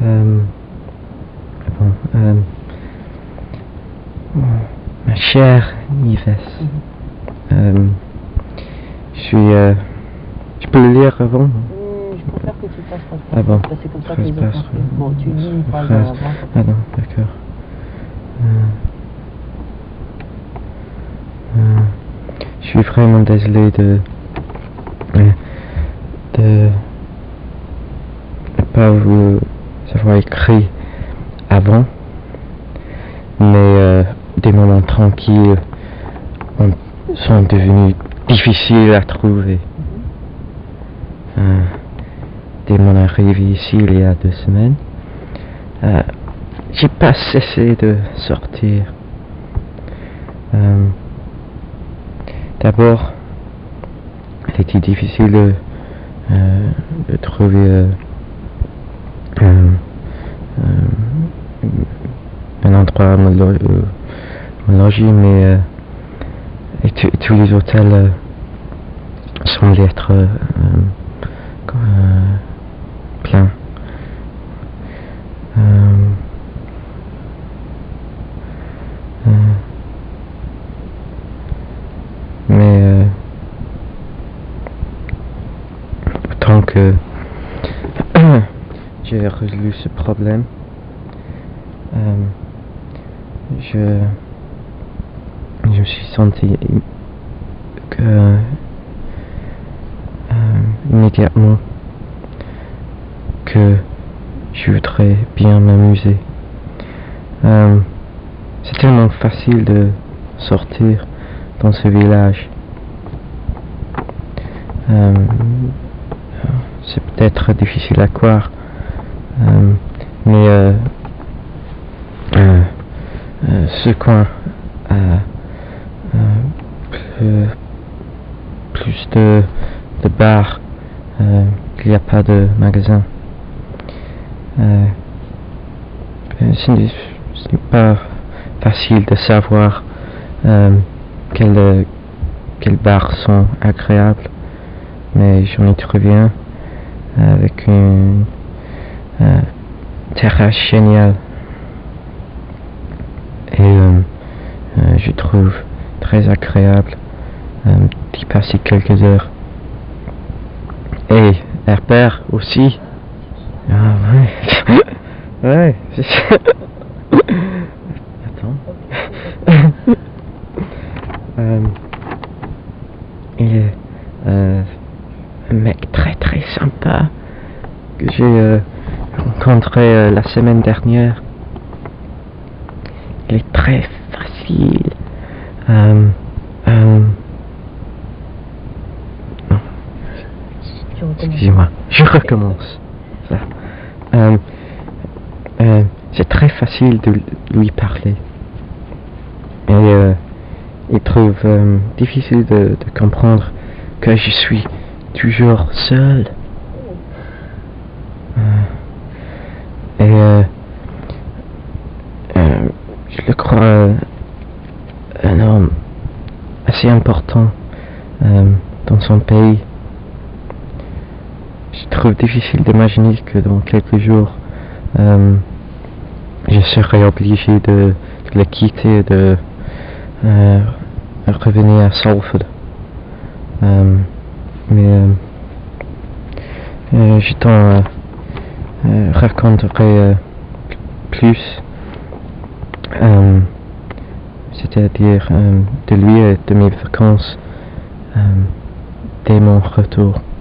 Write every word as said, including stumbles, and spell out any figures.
Euh, bon, euh, ma chère Nives, Mhm. euh, je suis... Euh, je peux le lire avant? Hum, je préfère que tu fasses ta phrase. Ah bon. Parce que c'est comme ça que Phrase les autres passe, ont fait. Bon, tu lis une phrase phrase. avant. Ah non, d'accord. Euh, euh, je suis vraiment désolé de... euh, de ne pas vous avoir écrit avant, mais euh, des moments tranquilles ont, sont devenus difficiles à trouver. Mhm. Euh, dès mon arrivée ici il y a deux semaines, euh, j'ai pas cessé de sortir. Euh, D'abord, il était difficile de, euh, de trouver euh, euh, euh, un endroit à me, lo euh, me loger, mais euh, et tous les hôtels euh, semblent être euh, euh, pleins. Euh, euh, mais euh, autant que j'ai résolu ce problème, euh, je, je me suis senti que euh, immédiatement que je voudrais bien m'amuser. Euh, c'est tellement facile de sortir dans ce village. Euh, c'est peut-être difficile à croire, euh, mais euh, euh, euh, ce coin a euh, plus, plus de, de bars euh, qu'il n'y a pas de magasins. Euh, ce n'est pas facile de savoir euh, quels quels bars sont agréables, mais j'en ai trouvé un avec une euh, terrasse géniale et euh, euh, je trouve très agréable euh, d'y passer quelques heures. Et Herbert aussi. Ah ouais. Ouais, c'est ça. Attends. euh, il est euh, un mec très très sympa que j'ai euh, rencontré euh, la semaine dernière. Il est très facile. Euh, euh, non. Excusez-moi, je recommence. Ça. Euh, euh, c'est très facile de lui parler. Et euh, il trouve euh, difficile de, de comprendre que je suis toujours seul. Euh, et euh, euh, je le crois euh, un homme assez important euh, dans son pays. Je trouve difficile d'imaginer que dans quelques jours euh, je serai obligé de, de le quitter et de euh, revenir à Salford. Euh, mais euh, euh, je t'en euh, euh, raconterai euh, plus, euh, c'est-à-dire euh, de lui et de mes vacances euh, dès mon retour.